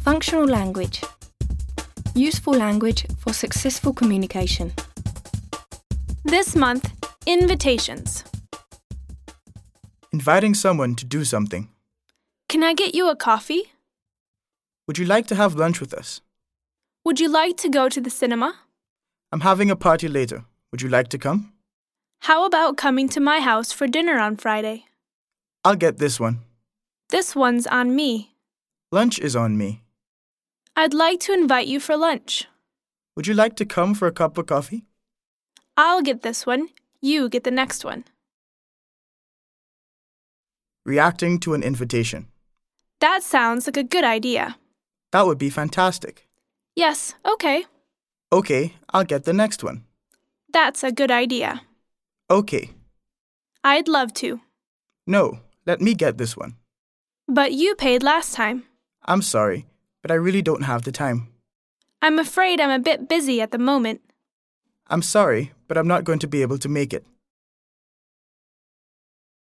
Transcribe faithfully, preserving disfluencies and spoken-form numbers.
Functional language. Useful language for successful communication. This month, invitations. Inviting someone to do something. Can I get you a coffee? Would you like to have lunch with us? Would you like to go to the cinema? I'm having a party later. Would you like to come? How about coming to my house for dinner on Friday? I'll get this one. This one's on me. Lunch is on me. I'd like to invite you for lunch. Would you like to come for a cup of coffee? I'll get this one. You get the next one. Reacting to an invitation. That sounds like a good idea. That would be fantastic. Yes, okay. Okay, I'll get the next one. That's a good idea. Okay. I'd love to. No, let me get this one. But you paid last time. I'm sorry, but I really don't have the time. I'm afraid I'm a bit busy at the moment. I'm sorry, but I'm not going to be able to make it.